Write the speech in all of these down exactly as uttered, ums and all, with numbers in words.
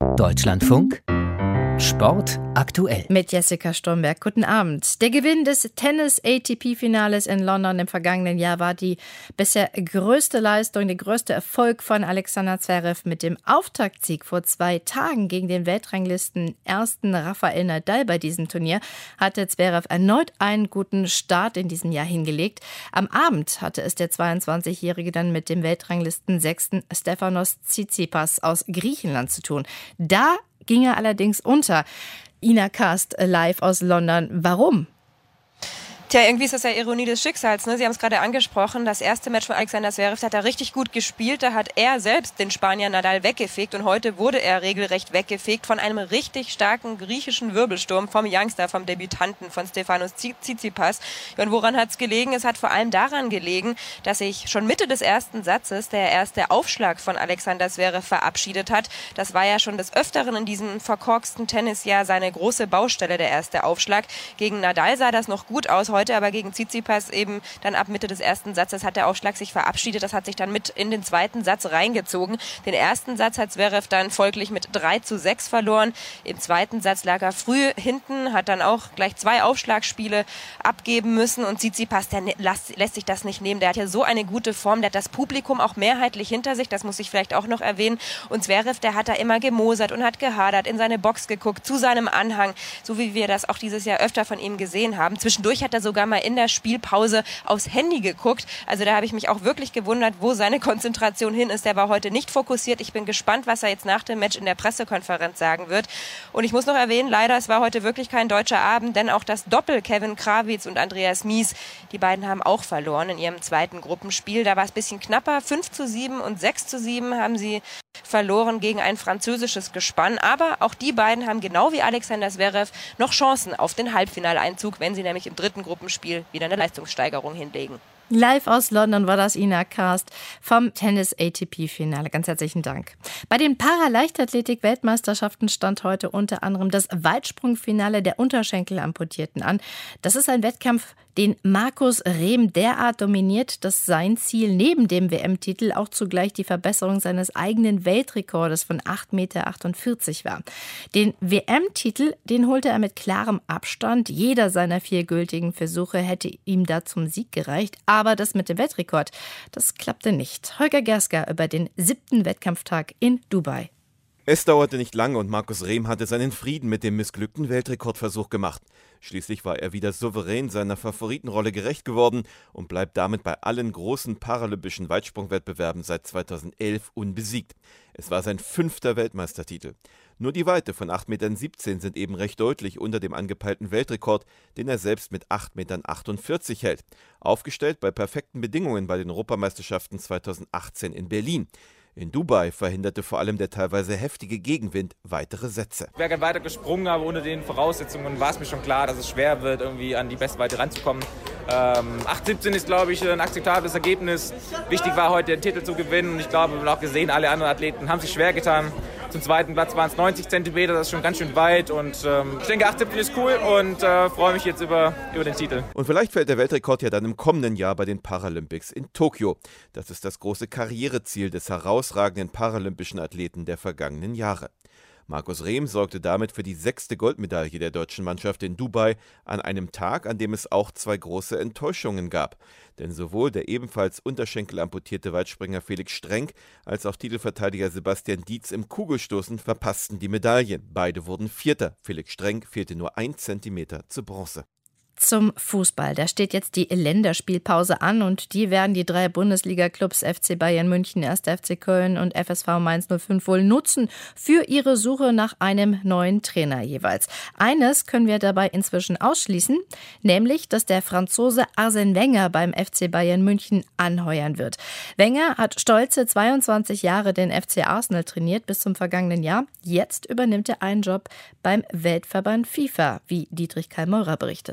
Deutschlandfunk Sport aktuell. Mit Jessica Sturmberg. Guten Abend. Der Gewinn des Tennis-A T P-Finales in London im vergangenen Jahr war die bisher größte Leistung, der größte Erfolg von Alexander Zverev. Mit dem Auftaktsieg vor zwei Tagen gegen den Weltranglisten ersten Rafael Nadal bei diesem Turnier hatte Zverev erneut einen guten Start in diesem Jahr hingelegt. Am Abend hatte es der zweiundzwanzigjährige dann mit dem Weltranglisten sechsten Stefanos Tsitsipas aus Griechenland zu tun. Da ging er allerdings unter. Ina Cast live aus London. Warum? Tja, irgendwie ist das ja Ironie des Schicksals, ne? Sie haben es gerade angesprochen, das erste Match von Alexander Zverev, da hat er richtig gut gespielt, da hat er selbst den Spanier Nadal weggefegt und heute wurde er regelrecht weggefegt von einem richtig starken griechischen Wirbelsturm vom Youngster, vom Debütanten, von Stefanos Tsitsipas. Und woran hat es gelegen? Es hat vor allem daran gelegen, dass sich schon Mitte des ersten Satzes der erste Aufschlag von Alexander Zverev verabschiedet hat. Das war ja schon des Öfteren in diesem verkorksten Tennisjahr seine große Baustelle, der erste Aufschlag. Gegen Nadal sah das noch gut aus, heute aber gegen Tsitsipas eben dann ab Mitte des ersten Satzes hat der Aufschlag sich verabschiedet. Das hat sich dann mit in den zweiten Satz reingezogen. Den ersten Satz hat Zverev dann folglich mit drei zu sechs verloren. Im zweiten Satz lag er früh hinten, hat dann auch gleich zwei Aufschlagspiele abgeben müssen. Und Tsitsipas, der lässt, lässt sich das nicht nehmen. Der hat ja so eine gute Form. Der hat das Publikum auch mehrheitlich hinter sich. Das muss ich vielleicht auch noch erwähnen. Und Zverev, der hat da immer gemosert und hat gehadert, in seine Box geguckt, zu seinem Anhang. So wie wir das auch dieses Jahr öfter von ihm gesehen haben. Zwischendurch hat er sogar mal in der Spielpause aufs Handy geguckt. Also da habe ich mich auch wirklich gewundert, wo seine Konzentration hin ist. Der war heute nicht fokussiert. Ich bin gespannt, was er jetzt nach dem Match in der Pressekonferenz sagen wird. Und ich muss noch erwähnen, leider, es war heute wirklich kein deutscher Abend, denn auch das Doppel Kevin Krawitz und Andreas Mies, die beiden haben auch verloren in ihrem zweiten Gruppenspiel. Da war es ein bisschen knapper. fünf zu sieben und sechs zu sieben haben sie verloren gegen ein französisches Gespann. Aber auch die beiden haben genau wie Alexander Zverev noch Chancen auf den Halbfinaleinzug, wenn sie nämlich im dritten Gruppenspiel wieder eine Leistungssteigerung hinlegen. Live aus London war das Ina Cast vom Tennis-A T P-Finale. Ganz herzlichen Dank. Bei den Paraleichtathletik-Weltmeisterschaften stand heute unter anderem das Weitsprungfinale der Unterschenkelamputierten an. Das ist ein Wettkampf, den Markus Rehm derart dominiert, dass sein Ziel neben dem W M-Titel auch zugleich die Verbesserung seines eigenen Weltrekordes von acht Komma achtundvierzig Meter war. Den W M-Titel, den holte er mit klarem Abstand. Jeder seiner vier gültigen Versuche hätte ihm da zum Sieg gereicht. Aber das mit dem Weltrekord, das klappte nicht. Holger Gersker über den siebten Wettkampftag in Dubai. Es dauerte nicht lange und Markus Rehm hatte seinen Frieden mit dem missglückten Weltrekordversuch gemacht. Schließlich war er wieder souverän seiner Favoritenrolle gerecht geworden und bleibt damit bei allen großen paralympischen Weitsprungwettbewerben seit zweitausendelf unbesiegt. Es war sein fünfter Weltmeistertitel. Nur die Weite von acht Komma siebzehn Meter sind eben recht deutlich unter dem angepeilten Weltrekord, den er selbst mit acht Komma achtundvierzig Meter hält. Aufgestellt bei perfekten Bedingungen bei den Europameisterschaften zweitausendachtzehn in Berlin. In Dubai verhinderte vor allem der teilweise heftige Gegenwind weitere Sätze. Ich wäre gerne weiter gesprungen, aber ohne den Voraussetzungen war es mir schon klar, dass es schwer wird, irgendwie an die Bestweite ranzukommen. Ähm, acht Komma siebzehn ist, glaube ich, ein akzeptables Ergebnis. Wichtig war heute, den Titel zu gewinnen. Und ich glaube, wir haben auch gesehen, alle anderen Athleten haben sich schwer getan. Zum zweiten Platz waren es neunzig Zentimeter, das ist schon ganz schön weit. Und ähm, ich denke, acht Komma siebzehn ist cool und äh, freue mich jetzt über, über den Titel. Und vielleicht fällt der Weltrekord ja dann im kommenden Jahr bei den Paralympics in Tokio. Das ist das große Karriereziel des herausragenden paralympischen Athleten der vergangenen Jahre. Markus Rehm sorgte damit für die sechste Goldmedaille der deutschen Mannschaft in Dubai an einem Tag, an dem es auch zwei große Enttäuschungen gab. Denn sowohl der ebenfalls unterschenkelamputierte Weitspringer Felix Strenk als auch Titelverteidiger Sebastian Dietz im Kugelstoßen verpassten die Medaillen. Beide wurden Vierter. Felix Strenk fehlte nur ein Zentimeter zu Bronze. Zum Fußball. Da steht jetzt die Länderspielpause an und die werden die drei Bundesliga-Clubs F C Bayern München, erster F C Köln und F S V Mainz null fünf wohl nutzen für ihre Suche nach einem neuen Trainer jeweils. Eines können wir dabei inzwischen ausschließen, nämlich, dass der Franzose Arsène Wenger beim F C Bayern München anheuern wird. Wenger hat stolze zweiundzwanzig Jahre den F C Arsenal trainiert bis zum vergangenen Jahr. Jetzt übernimmt er einen Job beim Weltverband FIFA, wie Dietrich Kallmeurer berichtet.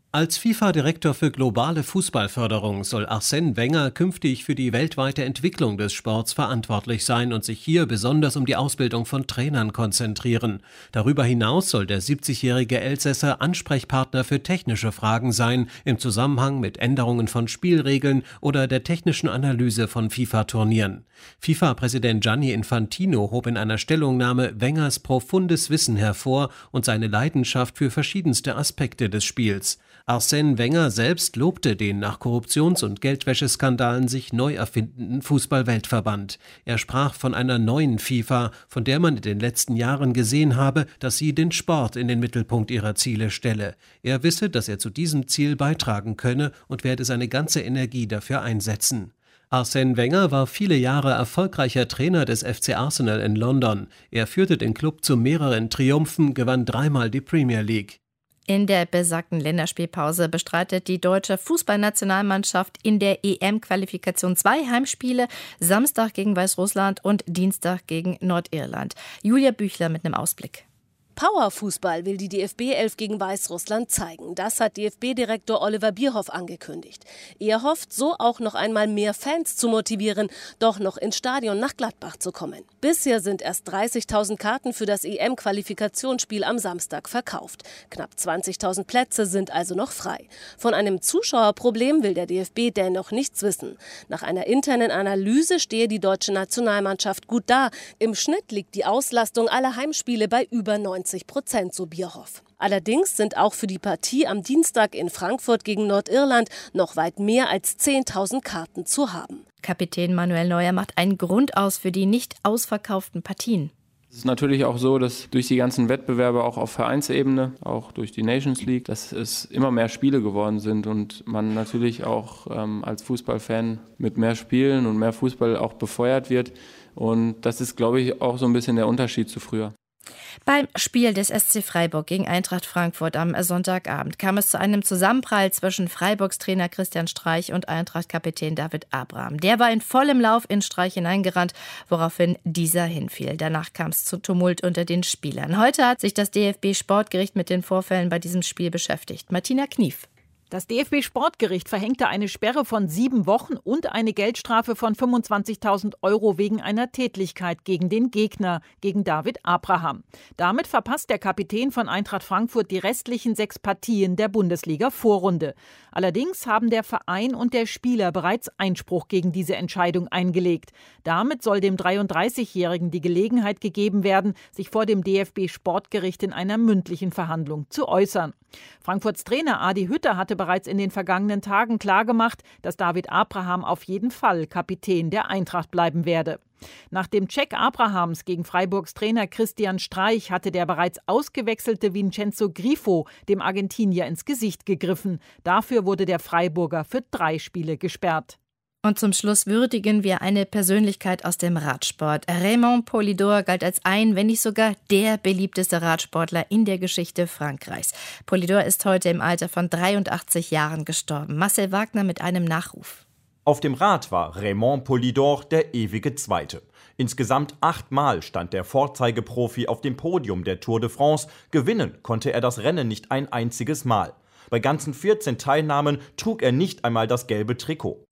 Als FIFA-Direktor für globale Fußballförderung soll Arsène Wenger künftig für die weltweite Entwicklung des Sports verantwortlich sein und sich hier besonders um die Ausbildung von Trainern konzentrieren. Darüber hinaus soll der siebzigjährige Elsässer Ansprechpartner für technische Fragen sein, im Zusammenhang mit Änderungen von Spielregeln oder der technischen Analyse von FIFA-Turnieren. FIFA-Präsident Gianni Infantino hob in einer Stellungnahme Wengers profundes Wissen hervor und seine Leidenschaft für verschiedenste Aspekte des Spiels. Arsène Wenger selbst lobte den nach Korruptions- und Geldwäscheskandalen sich neu erfindenden Fußball-Weltverband. Er sprach von einer neuen FIFA, von der man in den letzten Jahren gesehen habe, dass sie den Sport in den Mittelpunkt ihrer Ziele stelle. Er wisse, dass er zu diesem Ziel beitragen könne und werde seine ganze Energie dafür einsetzen. Arsène Wenger war viele Jahre erfolgreicher Trainer des F C Arsenal in London. Er führte den Klub zu mehreren Triumphen, gewann dreimal die Premier League. In der besagten Länderspielpause bestreitet die deutsche Fußballnationalmannschaft in der E M-Qualifikation zwei Heimspiele, Samstag gegen Weißrussland und Dienstag gegen Nordirland. Julia Büchler mit einem Ausblick. Powerfußball will die D F B-Elf gegen Weißrussland zeigen. Das hat D F B-Direktor Oliver Bierhoff angekündigt. Er hofft, so auch noch einmal mehr Fans zu motivieren, doch noch ins Stadion nach Gladbach zu kommen. Bisher sind erst dreißigtausend Karten für das E M-Qualifikationsspiel am Samstag verkauft. Knapp zwanzigtausend Plätze sind also noch frei. Von einem Zuschauerproblem will der D F B dennoch nichts wissen. Nach einer internen Analyse stehe die deutsche Nationalmannschaft gut da. Im Schnitt liegt die Auslastung aller Heimspiele bei über neunzig Prozent, so Bierhoff. Allerdings sind auch für die Partie am Dienstag in Frankfurt gegen Nordirland noch weit mehr als zehntausend Karten zu haben. Kapitän Manuel Neuer macht einen Grund aus für die nicht ausverkauften Partien. Es ist natürlich auch so, dass durch die ganzen Wettbewerbe auch auf Vereinsebene, auch durch die Nations League, dass es immer mehr Spiele geworden sind und man natürlich auch ähm, als Fußballfan mit mehr Spielen und mehr Fußball auch befeuert wird. Und das ist, glaube ich, auch so ein bisschen der Unterschied zu früher. Beim Spiel des S C Freiburg gegen Eintracht Frankfurt am Sonntagabend kam es zu einem Zusammenprall zwischen Freiburgs Trainer Christian Streich und Eintracht-Kapitän David Abraham. Der war in vollem Lauf in Streich hineingerannt, woraufhin dieser hinfiel. Danach kam es zu Tumult unter den Spielern. Heute hat sich das D F B-Sportgericht mit den Vorfällen bei diesem Spiel beschäftigt. Martina Knief. Das D F B-Sportgericht verhängte eine Sperre von sieben Wochen und eine Geldstrafe von fünfundzwanzigtausend Euro wegen einer Tätlichkeit gegen den Gegner, gegen David Abraham. Damit verpasst der Kapitän von Eintracht Frankfurt die restlichen sechs Partien der Bundesliga-Vorrunde. Allerdings haben der Verein und der Spieler bereits Einspruch gegen diese Entscheidung eingelegt. Damit soll dem dreiunddreißigjährigen die Gelegenheit gegeben werden, sich vor dem D F B-Sportgericht in einer mündlichen Verhandlung zu äußern. Frankfurts Trainer Adi Hütter hatte bereits in den vergangenen Tagen klargemacht, dass David Abraham auf jeden Fall Kapitän der Eintracht bleiben werde. Nach dem Check Abrahams gegen Freiburgs Trainer Christian Streich hatte der bereits ausgewechselte Vincenzo Grifo dem Argentinier ins Gesicht gegriffen. Dafür wurde der Freiburger für drei Spiele gesperrt. Und zum Schluss würdigen wir eine Persönlichkeit aus dem Radsport. Raymond Poulidor galt als ein, wenn nicht sogar der beliebteste Radsportler in der Geschichte Frankreichs. Poulidor ist heute im Alter von dreiundachtzig Jahren gestorben. Marcel Wagner mit einem Nachruf. Auf dem Rad war Raymond Poulidor der ewige Zweite. Insgesamt achtmal stand der Vorzeigeprofi auf dem Podium der Tour de France. Gewinnen konnte er das Rennen nicht ein einziges Mal. Bei ganzen vierzehn Teilnahmen trug er nicht einmal das gelbe Trikot.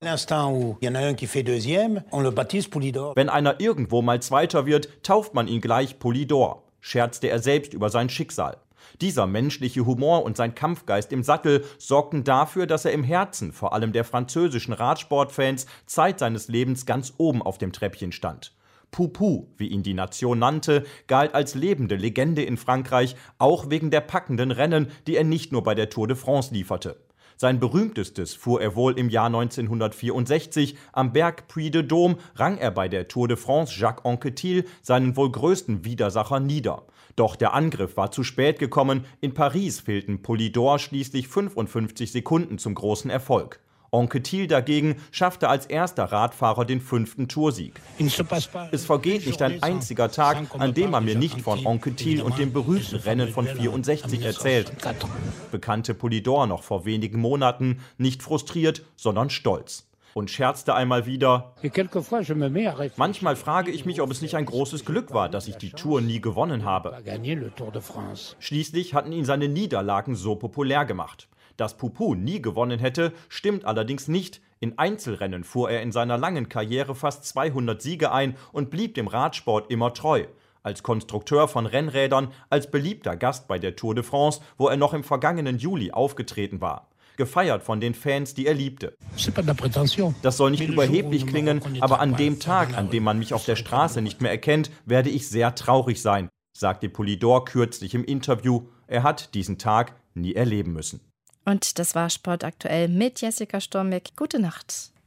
Wenn einer irgendwo mal Zweiter wird, tauft man ihn gleich Poulidor, scherzte er selbst über sein Schicksal. Dieser menschliche Humor und sein Kampfgeist im Sattel sorgten dafür, dass er im Herzen vor allem der französischen Radsportfans Zeit seines Lebens ganz oben auf dem Treppchen stand. Poupou, wie ihn die Nation nannte, galt als lebende Legende in Frankreich, auch wegen der packenden Rennen, die er nicht nur bei der Tour de France lieferte. Sein berühmtestes fuhr er wohl im Jahr neunzehnhundertvierundsechzig. Am Berg Puy de Dôme rang er bei der Tour de France Jacques Anquetil seinen wohl größten Widersacher nieder. Doch der Angriff war zu spät gekommen. In Paris fehlten Poulidor schließlich fünfundfünfzig Sekunden zum großen Erfolg. Anquetil dagegen schaffte als erster Radfahrer den fünften Toursieg. Es vergeht nicht ein einziger Tag, an dem man mir nicht von Anquetil und dem berühmten Rennen von vierundsechzig erzählt, bekannte Poulidor noch vor wenigen Monaten, nicht frustriert, sondern stolz. Und scherzte einmal wieder: Manchmal frage ich mich, ob es nicht ein großes Glück war, dass ich die Tour nie gewonnen habe. Schließlich hatten ihn seine Niederlagen so populär gemacht. Dass Poupou nie gewonnen hätte, stimmt allerdings nicht. In Einzelrennen fuhr er in seiner langen Karriere fast zweihundert Siege ein und blieb dem Radsport immer treu. Als Konstrukteur von Rennrädern, als beliebter Gast bei der Tour de France, wo er noch im vergangenen Juli aufgetreten war. Gefeiert von den Fans, die er liebte. Das soll nicht überheblich klingen, aber an dem Tag, an dem man mich auf der Straße nicht mehr erkennt, werde ich sehr traurig sein, sagte Polidor kürzlich im Interview. Er hat diesen Tag nie erleben müssen. Und das war Sport aktuell mit Jessica Stormbeck. Gute Nacht.